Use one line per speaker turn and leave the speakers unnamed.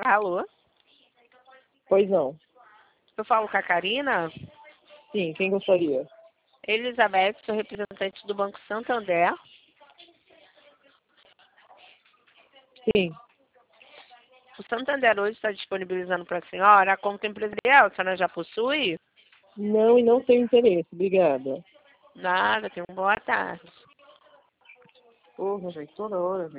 Alô?
Pois não.
Eu falo com a Karina?
Sim, quem gostaria?
Elizabeth, sou representante do Banco Santander.
Sim.
O Santander hoje está disponibilizando para a senhora a conta empresarial. A senhora já possui?
Não, e não tenho interesse. Obrigada.
Nada, tenha uma boa tarde.
Porra, velho, toda hora, velho.